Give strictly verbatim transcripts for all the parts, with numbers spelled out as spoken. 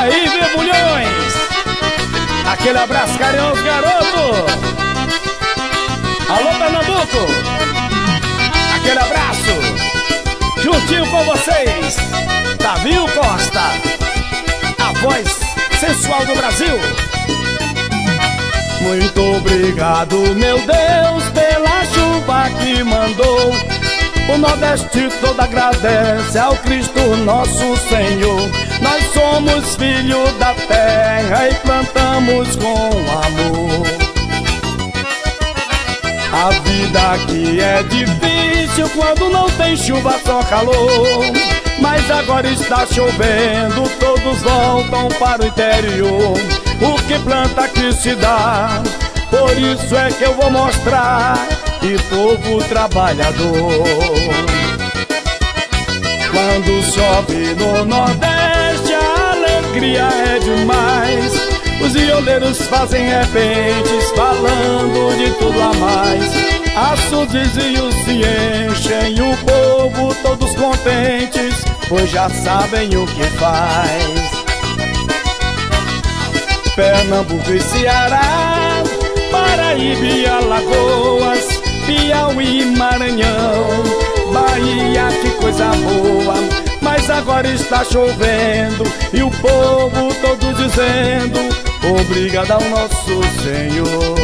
Aí, Bebulhões, aquele abraço carinhoso, garoto. Alô, Pernambuco, aquele abraço. Juntinho com vocês, Davinho Costa, a voz sensual do Brasil. Muito obrigado, meu Deus, pela chuva que mandou. O Nordeste todo agradece ao Cristo nosso Senhor. Nós somos filhos da terra e plantamos com amor. A vida aqui é difícil quando não tem chuva, só calor. Mas agora está chovendo, todos voltam para o interior. O que planta aqui se dá, por isso é que eu vou mostrar. E povo trabalhador, quando chove no Nordeste a alegria é demais. Os violeiros fazem repentes falando de tudo a mais. Açudes e rios se enchem, o povo todos contentes, pois já sabem o que faz. Pernambuco e Ceará, Paraíba e Alagoas, Piauí, Maranhão, Bahia, que coisa boa. Mas agora está chovendo e o povo todo dizendo obrigado ao nosso Senhor.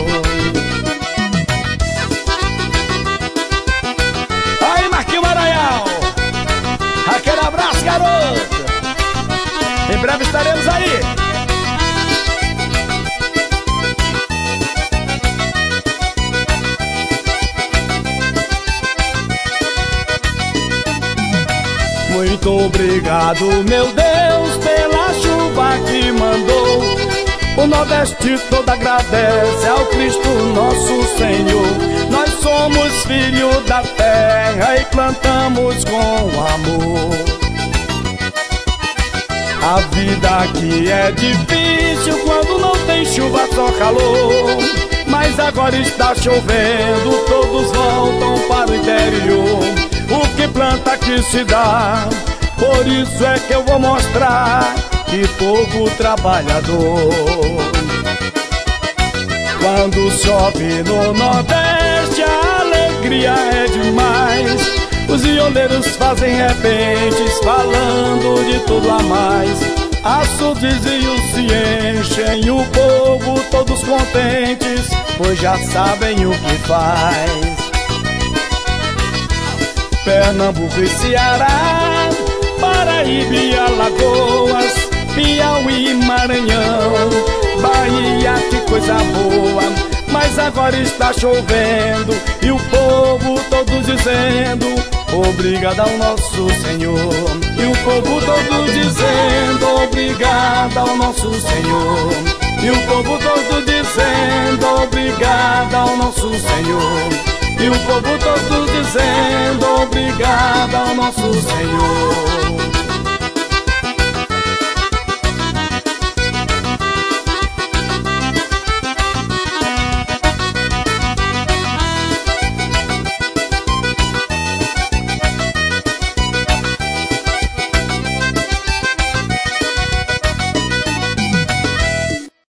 Aí, Marquinhos Maranhão, aquele abraço, garoto. Em breve estaremos aí. Muito obrigado, meu Deus, pela chuva que mandou. O Nordeste todo agradece ao Cristo nosso Senhor. Nós somos filhos da terra e plantamos com amor. A vida aqui é difícil quando não tem chuva, só calor. Mas agora está chovendo, todos voltam para o interior. O que planta aqui se dá, por isso é que eu vou mostrar. Que povo trabalhador, quando chove no Nordeste a alegria é demais. Os violeiros fazem repentes falando de tudo a mais. Açudes e rios se enchem, o povo todos contentes, pois já sabem o que faz. Pernambuco e Ceará, Paraíba e Alagoas, Piauí, Maranhão, Bahia, que coisa boa. Mas agora está chovendo e o povo todo dizendo obrigado ao nosso Senhor. E o povo todo dizendo obrigado ao nosso Senhor. E o povo todo dizendo obrigado ao nosso Senhor. E o povo todo dizendo obrigado ao nosso Senhor.